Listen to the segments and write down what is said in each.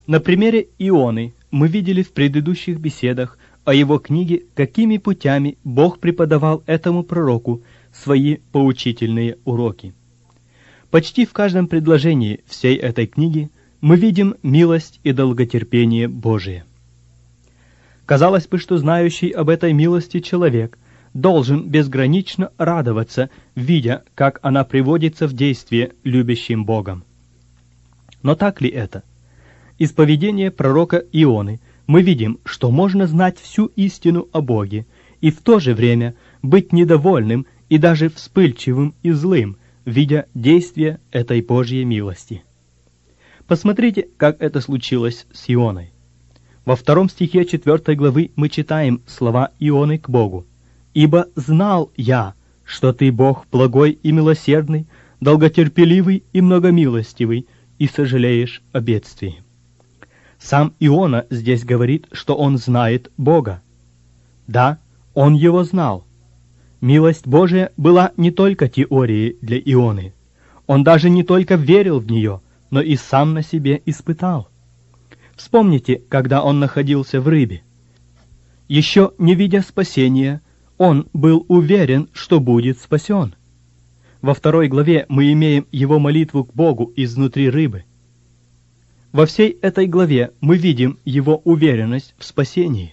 На примере Ионы мы видели в предыдущих беседах о его книге, какими путями Бог преподавал этому пророку свои поучительные уроки. Почти в каждом предложении всей этой книги мы видим милость и долготерпение Божие. Казалось бы, что знающий об этой милости человек должен безгранично радоваться, видя, как она приводится в действие любящим Богом. Но так ли это? Из поведения пророка Ионы мы видим, что можно знать всю истину о Боге и в то же время быть недовольным и даже вспыльчивым и злым, видя действие этой Божьей милости. Посмотрите, как это случилось с Ионой. Во 2 стихе 4 главы мы читаем слова Ионы к Богу. «Ибо знал я, что ты Бог благой и милосердный, долготерпеливый и многомилостивый, и сожалеешь о бедствии». Сам Иона здесь говорит, что он знает Бога. Да, он его знал. Милость Божия была не только теорией для Ионы. Он даже не только верил в нее, но и сам на себе испытал. Вспомните, когда он находился в рыбе. Еще не видя спасения, он был уверен, что будет спасен. Во 2 главе мы имеем его молитву к Богу изнутри рыбы. Во всей этой главе мы видим его уверенность в спасении.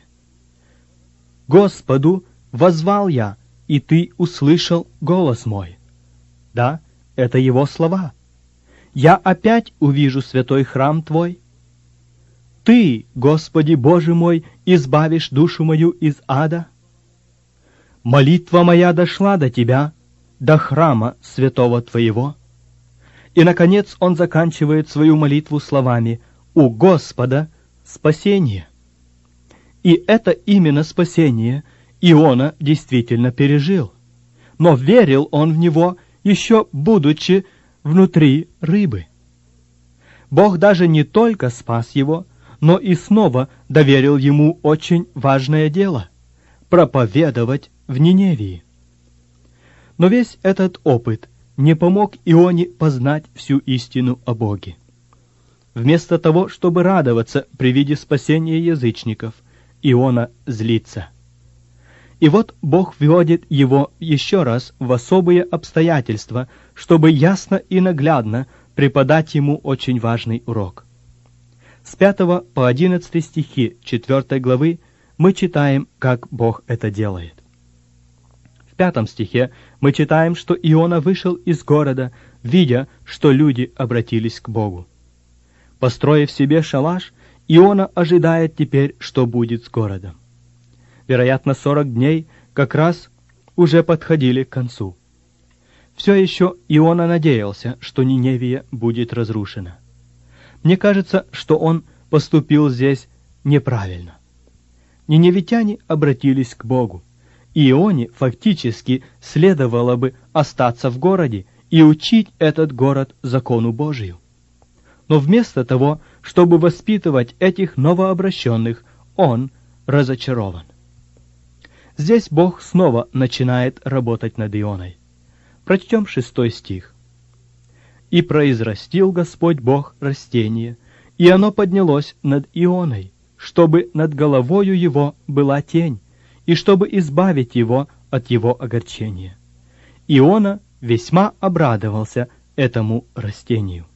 «Господу воззвал я, и ты услышал голос мой». Да, это его слова. «Я опять увижу святой храм твой». «Ты, Господи Боже мой, избавишь душу мою из ада». «Молитва моя дошла до тебя, до храма святого твоего». И, наконец, он заканчивает свою молитву словами «У Господа спасение». И это именно спасение Иона действительно пережил. Но верил он в него, еще будучи внутри рыбы. Бог даже не только спас его, но и снова доверил ему очень важное дело — проповедовать в Ниневии. Но весь этот опыт не помог Ионе познать всю истину о Боге. Вместо того, чтобы радоваться при виде спасения язычников, Иона злится. И вот Бог вводит его еще раз в особые обстоятельства, чтобы ясно и наглядно преподать ему очень важный урок. С 5 по 11 стихи 4 главы мы читаем, как Бог это делает. В 5 стихе мы читаем, что Иона вышел из города, видя, что люди обратились к Богу. Построив себе шалаш, Иона ожидает теперь, что будет с городом. Вероятно, 40 дней как раз уже подходили к концу. Все еще Иона надеялся, что Ниневия будет разрушена. Мне кажется, что он поступил здесь неправильно. Ниневитяне обратились к Богу. Ионе фактически следовало бы остаться в городе и учить этот город закону Божию. Но вместо того, чтобы воспитывать этих новообращенных, он разочарован. Здесь Бог снова начинает работать над Ионой. Прочтем 6 стих. «И произрастил Господь Бог растение, и оно поднялось над Ионой, чтобы над головою его была тень, и чтобы избавить его от его огорчения. Иона весьма обрадовался этому растению».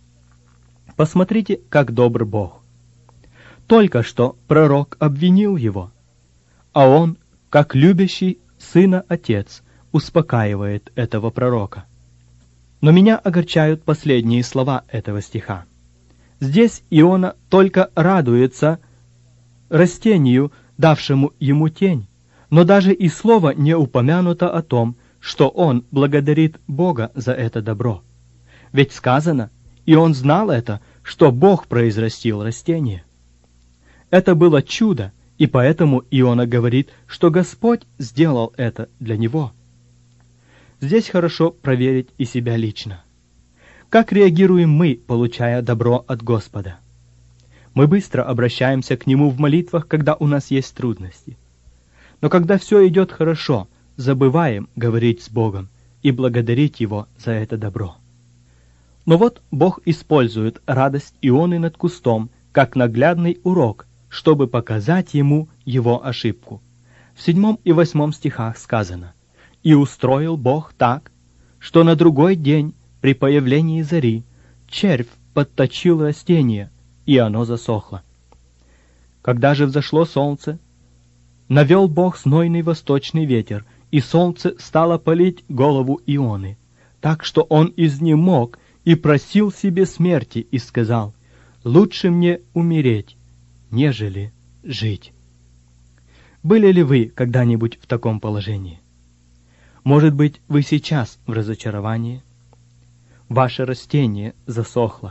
Посмотрите, как добр Бог. Только что пророк обвинил его, а он, как любящий сына отец, успокаивает этого пророка. Но меня огорчают последние слова этого стиха. Здесь Иона только радуется растению, давшему ему тень, но даже и слова не упомянуто о том, что он благодарит Бога за это добро. Ведь сказано, и он знал это, что Бог произрастил растение. Это было чудо, и поэтому Иона говорит, что Господь сделал это для него. Здесь хорошо проверить и себя лично. Как реагируем мы, получая добро от Господа? Мы быстро обращаемся к Нему в молитвах, когда у нас есть трудности. Но когда все идет хорошо, забываем говорить с Богом и благодарить Его за это добро. Но вот Бог использует радость Ионы над кустом как наглядный урок, чтобы показать ему его ошибку. В 7 и 8 стихах сказано: «И устроил Бог так, что на другой день при появлении зари червь подточил растение, и оно засохло. Когда же взошло солнце, навел Бог знойный восточный ветер, и солнце стало палить голову Ионы, так что он изнемог и просил себе смерти, и сказал: лучше мне умереть, нежели жить». Были ли вы когда-нибудь в таком положении? Может быть, вы сейчас в разочаровании? Ваше растение засохло.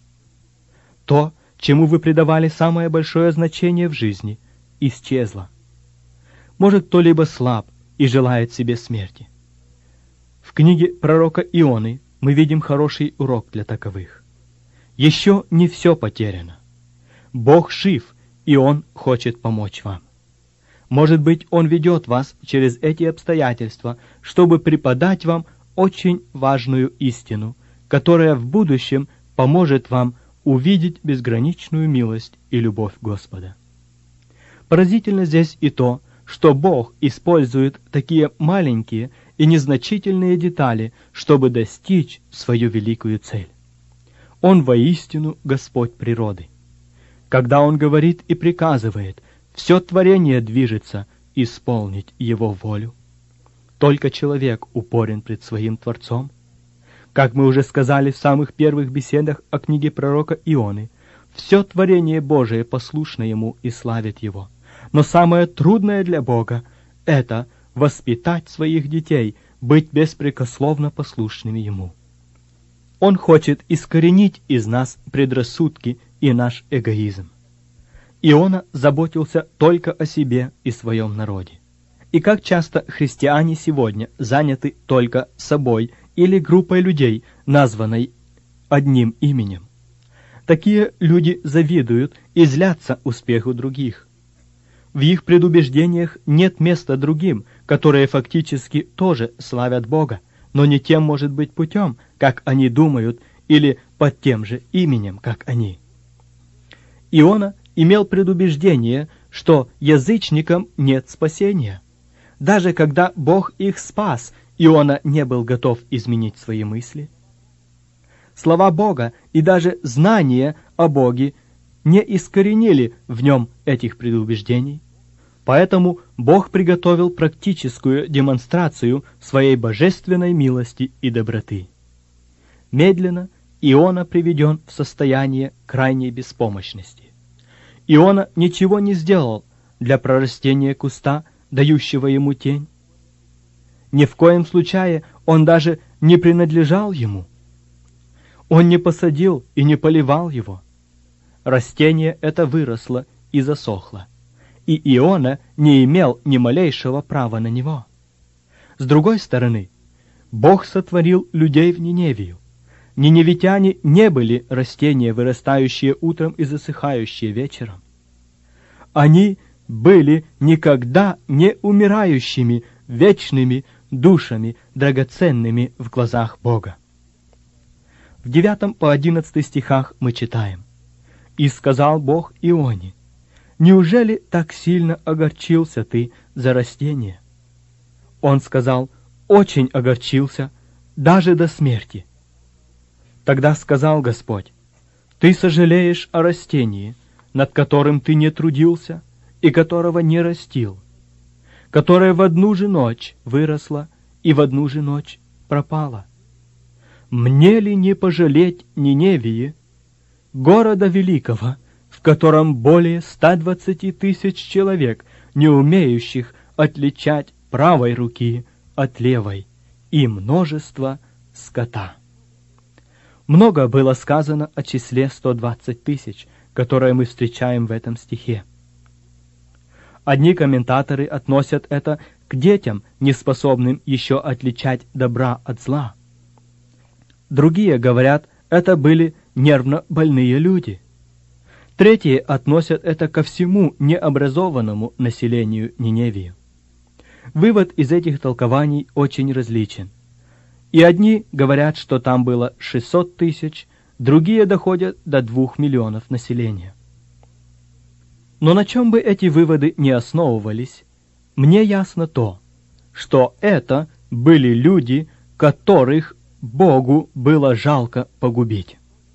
То, чему вы придавали самое большое значение в жизни, исчезло. Может, кто-либо слаб и желает себе смерти. В книге пророка Ионы мы видим хороший урок для таковых. Еще не все потеряно. Бог жив, и Он хочет помочь вам. Может быть, Он ведет вас через эти обстоятельства, чтобы преподать вам очень важную истину, которая в будущем поможет вам увидеть безграничную милость и любовь Господа. Поразительно здесь и то, что Бог использует такие маленькие и незначительные детали, чтобы достичь свою великую цель. Он воистину Господь природы. Когда Он говорит и приказывает, все творение движется исполнить Его волю. Только человек упорен пред своим Творцом. Как мы уже сказали в самых первых беседах о книге пророка Ионы, все творение Божие послушно Ему и славит Его. Но самое трудное для Бога — это воспитать своих детей, быть беспрекословно послушными Ему. Он хочет искоренить из нас предрассудки и наш эгоизм. Иона заботился только о себе и своем народе. И как часто христиане сегодня заняты только собой или группой людей, названной одним именем. Такие люди завидуют и злятся успеху других. В их предубеждениях нет места другим, которые фактически тоже славят Бога, но не тем, может быть, путем, как они думают, или под тем же именем, как они. Иона имел предубеждение, что язычникам нет спасения. Даже когда Бог их спас, Иона не был готов изменить свои мысли. Слова Бога и даже знание о Боге не искоренили в нем этих предубеждений. Поэтому Бог приготовил практическую демонстрацию своей божественной милости и доброты. Медленно Иона приведен в состояние крайней беспомощности. Иона ничего не сделал для прорастения куста, дающего ему тень. Ни в коем случае он даже не принадлежал ему. Он не посадил и не поливал его. Растение это выросло и засохло, и Иона не имел ни малейшего права на него. С другой стороны, Бог сотворил людей в Ниневию. Ниневитяне не были растения, вырастающие утром и засыхающие вечером. Они были никогда не умирающими, вечными душами, драгоценными в глазах Бога. В 9 по 11 стихах мы читаем: «И сказал Бог Ионе: неужели так сильно огорчился ты за растение?» Он сказал: очень огорчился, даже до смерти. Тогда сказал Господь: ты сожалеешь о растении, над которым ты не трудился и которого не растил, которое в одну же ночь выросло и в одну же ночь пропало. Мне ли не пожалеть Ниневии, города великого, в котором более 120 тысяч человек, не умеющих отличать правой руки от левой, и множество скота? Много было сказано о числе 120 тысяч, которое мы встречаем в этом стихе. Одни комментаторы относят это к детям, не способным еще отличать добра от зла. Другие говорят, это были нервно больные люди. Третьи относят это ко всему необразованному населению Ниневии. Вывод из этих толкований очень различен. И одни говорят, что там было 600 тысяч, другие доходят до 2 миллионов населения. Но на чем бы эти выводы не основывались, мне ясно то, что это были люди, которых Богу было жалко погубить.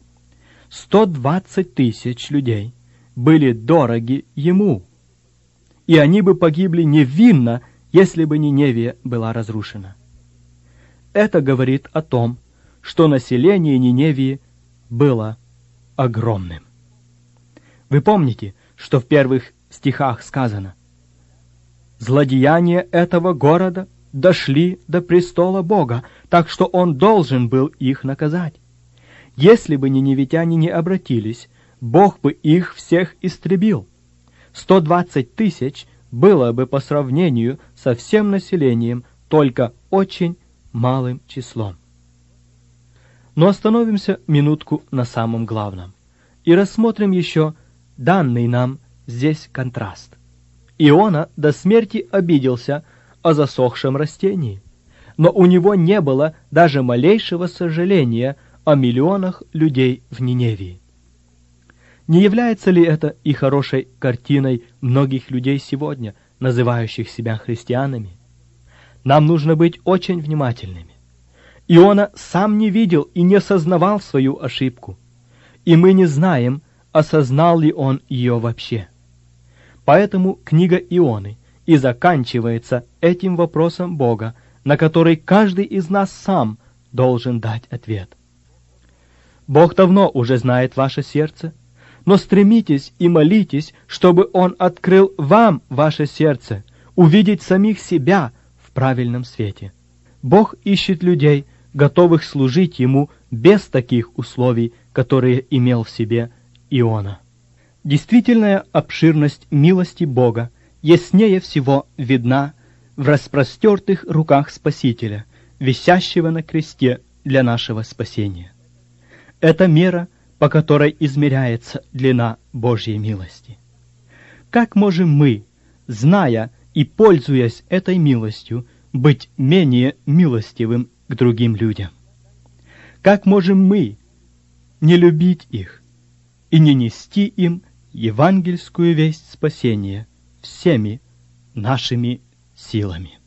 120 тысяч людей были дороги Ему, и они бы погибли невинно, если бы Ниневия была разрушена. Это говорит о том, что население Ниневии было огромным. Вы помните, что в первых стихах сказано: «Злодеяния этого города дошли до престола Бога, так что Он должен был их наказать. Если бы ниневитяне не обратились, Бог бы их всех истребил. 120 тысяч было бы по сравнению со всем населением только очень малым числом». Но остановимся минутку на самом главном и рассмотрим еще данный нам здесь контраст. Иона до смерти обиделся о засохшем растении, но у него не было даже малейшего сожаления о миллионах людей в Ниневии. Не является ли это и хорошей картиной многих людей сегодня, называющих себя христианами? Нам нужно быть очень внимательными. Иона сам не видел и не сознавал свою ошибку, и мы не знаем, осознал ли он ее вообще. Поэтому книга Ионы и заканчивается этим вопросом Бога, на который каждый из нас сам должен дать ответ. Бог давно уже знает ваше сердце, но стремитесь и молитесь, чтобы Он открыл вам ваше сердце, увидеть самих себя в правильном свете. Бог ищет людей, готовых служить Ему без таких условий, которые имел в себе Иона. Действительная обширность милости Бога яснее всего видна в распростертых руках Спасителя, висящего на кресте для нашего спасения. Это мера, по которой измеряется длина Божьей милости. Как можем мы, зная и пользуясь этой милостью, быть менее милостивым к другим людям? Как можем мы не любить их и не нести им евангельскую весть спасения всеми нашими силами?